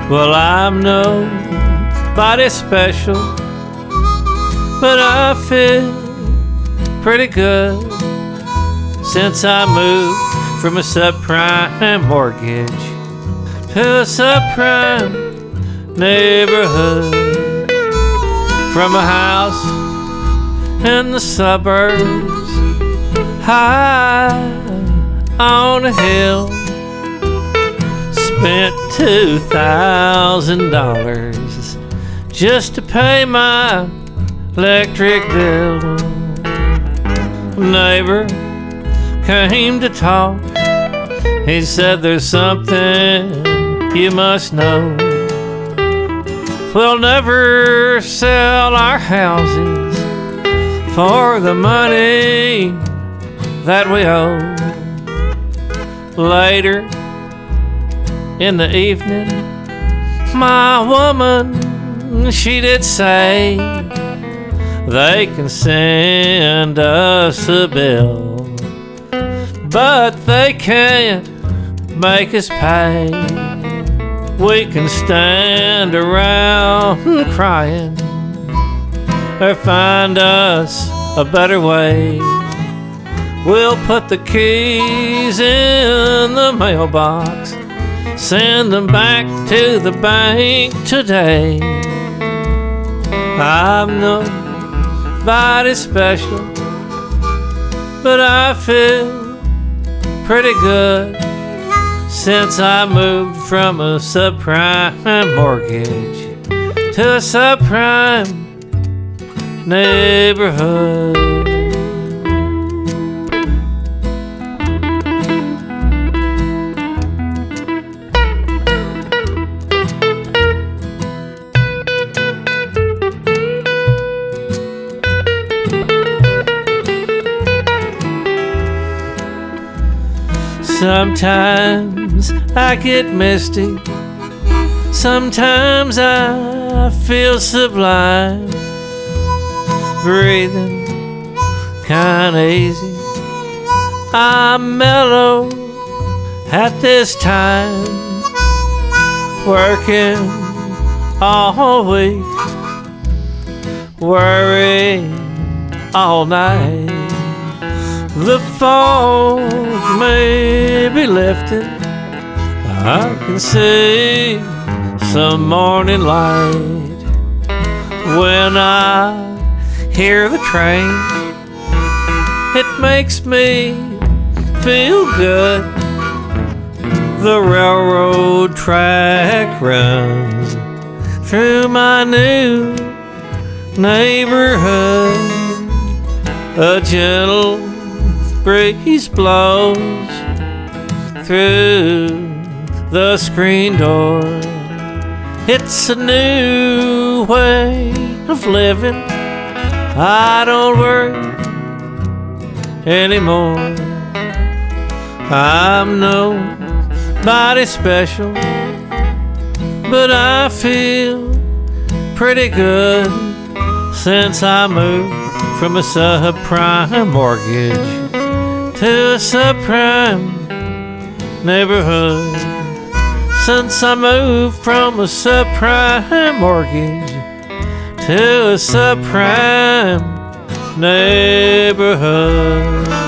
Well, I'm nobody special, but I feel pretty good since I moved from a subprime mortgage to a subprime neighborhood. From a house in the suburbs, high on a hill, spent $2,000 just to pay my electric bill. Neighbor came to talk. He said, there's something you must know. We'll never sell our houses for the money that we owe. Later in the evening, my woman, she did say, they can send us a bill, but they can't make us pay. We can stand around crying or find us a better way. We'll put the keys in the mailbox, send them back to the bank today. I'm nobody special, but I feel pretty good since I moved from a subprime mortgage to a subprime neighborhood. Sometimes I get misty, sometimes I feel sublime, breathing kinda easy. I'm mellow at this time, working all week, worry all night. The fog may be lifting, I can see some morning light. When I hear the train, it makes me feel good. The railroad track runs through my new neighborhood. A gentle breeze blows through the screen door. It's a new way of living. I don't worry anymore. I'm nobody special, but I feel pretty good since I moved from a subprime mortgage to a subprime neighborhood. Since I moved from a subprime mortgage to a subprime neighborhood.